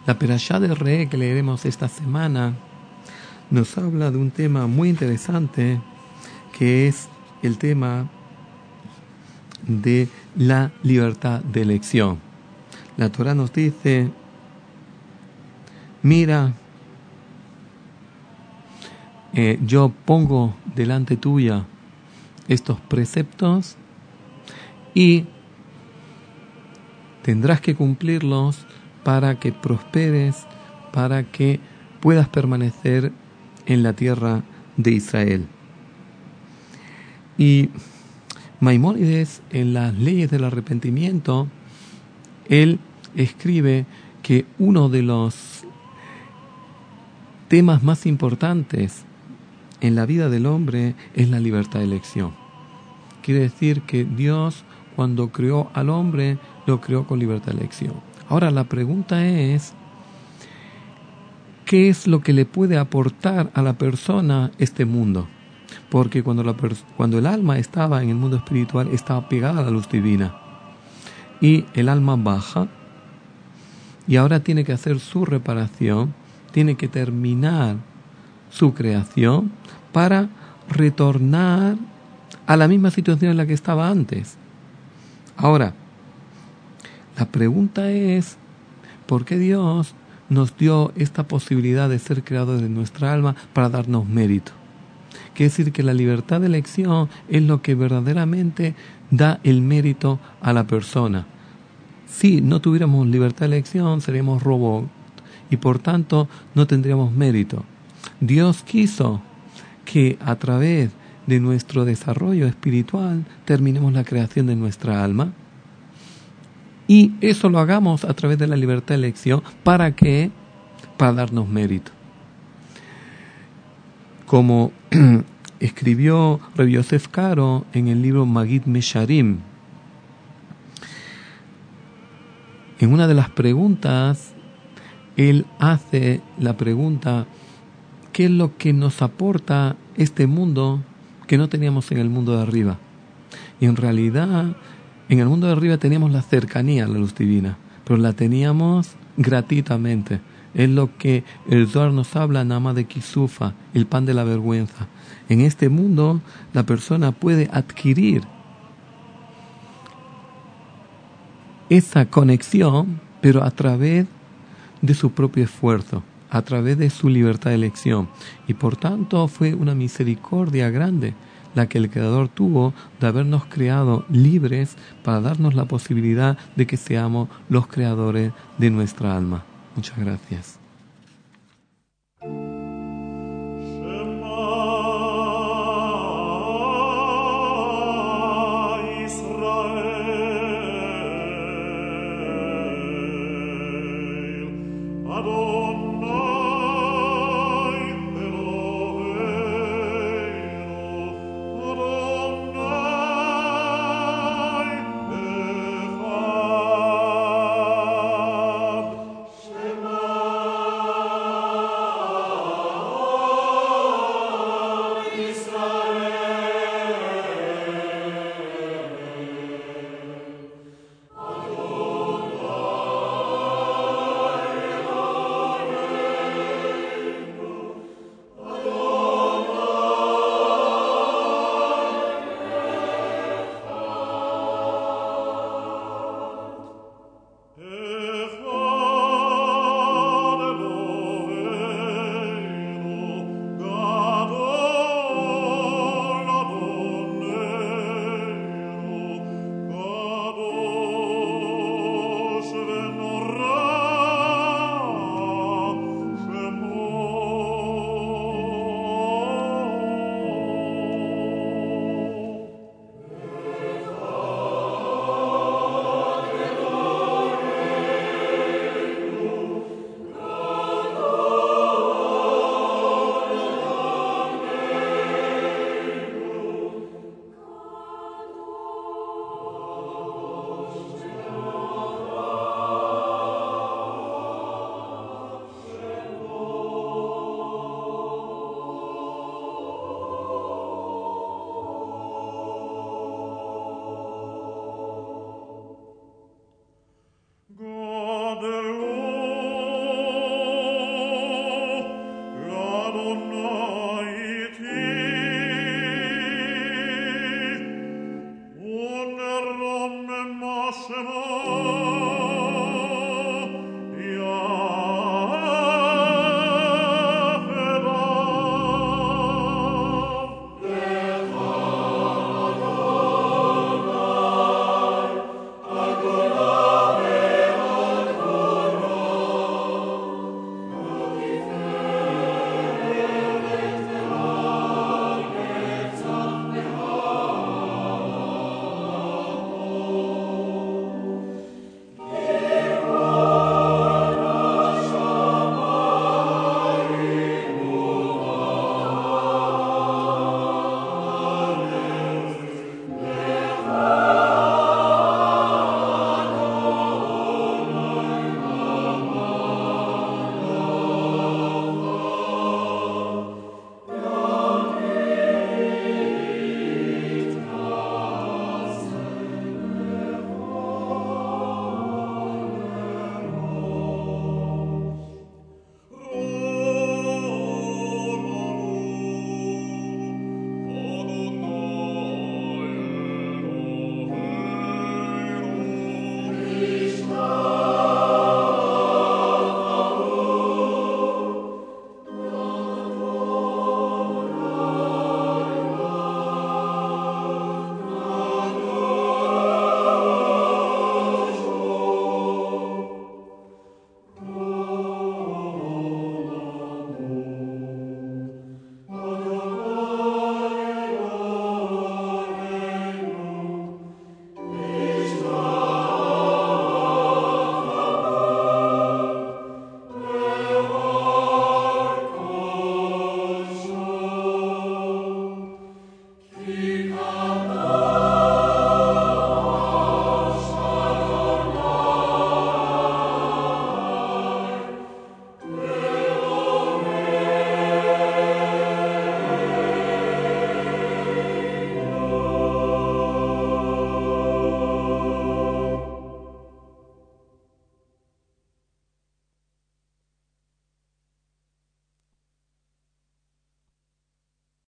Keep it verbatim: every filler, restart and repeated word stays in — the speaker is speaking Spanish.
La Perashá de Re que leeremos esta semana nos habla de un tema muy interesante, que es el tema de la libertad de elección. La Torá nos dice: mira, eh, yo pongo delante tuya estos preceptos y tendrás que cumplirlos para que prosperes, para que puedas permanecer en la tierra de Israel. Y Maimónides, en las leyes del arrepentimiento, él escribe que uno de los temas más importantes en la vida del hombre es la libertad de elección. Quiere decir que Dios, cuando creó al hombre, lo creó con libertad de elección. Ahora la pregunta es: ¿qué es lo que le puede aportar a la persona este mundo? Porque cuando, la pers- cuando el alma estaba en el mundo espiritual, estaba pegada a la luz divina. Y el alma baja, y ahora tiene que hacer su reparación, tiene que terminar su creación para retornar a la misma situación en la que estaba antes. Ahora, la pregunta es: ¿por qué Dios nos dio esta posibilidad de ser creadores de nuestra alma para darnos mérito? Quiere decir que la libertad de elección es lo que verdaderamente da el mérito a la persona. Si no tuviéramos libertad de elección, seríamos robots y por tanto no tendríamos mérito. Dios quiso que a través de nuestro desarrollo espiritual terminemos la creación de nuestra alma, y eso lo hagamos a través de la libertad de elección. ¿Para qué? Para darnos mérito. Como escribió Rabbi Yosef Karo en el libro Magid Mesharim, en una de las preguntas, él hace la pregunta: ¿qué es lo que nos aporta este mundo que no teníamos en el mundo de arriba? Y en realidad, en el mundo de arriba teníamos la cercanía a la luz divina, pero la teníamos gratuitamente. Es lo que el Zohar nos habla, Nama de Kisufa, el pan de la vergüenza. En este mundo, la persona puede adquirir esa conexión, pero a través de su propio esfuerzo, a través de su libertad de elección. Y por tanto fue una misericordia grande la que el Creador tuvo de habernos creado libres para darnos la posibilidad de que seamos los creadores de nuestra alma. Muchas gracias. Ika